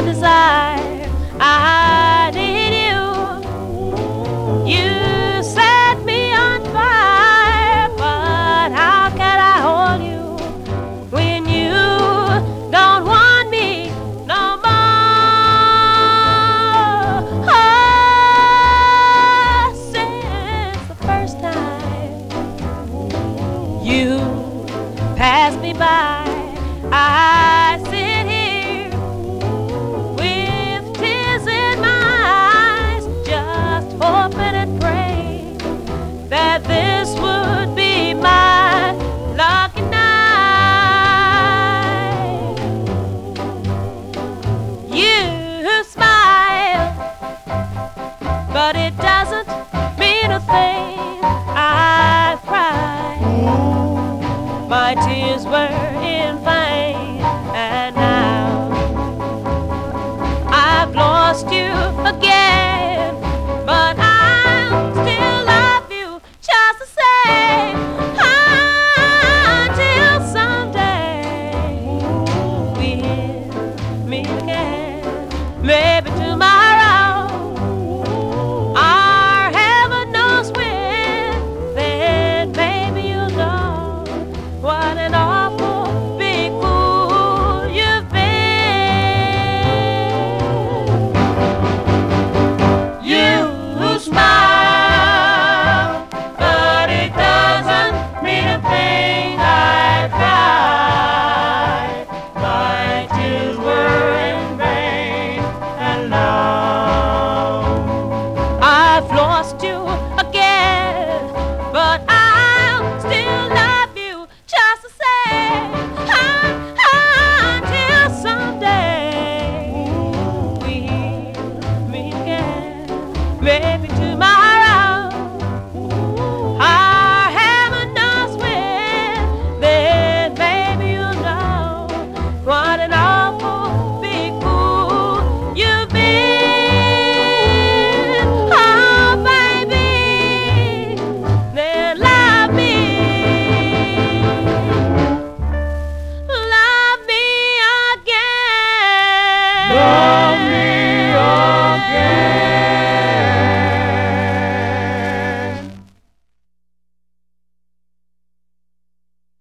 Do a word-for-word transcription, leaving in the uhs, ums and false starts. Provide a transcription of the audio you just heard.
one desire. I need you. You set me on fire, but how can I hold you when you don't want me no more? Oh, since the first time you passed me by, I sit here with tears in my eyes, just hoping and praying that this would be my lucky night. You smile, but it doesn't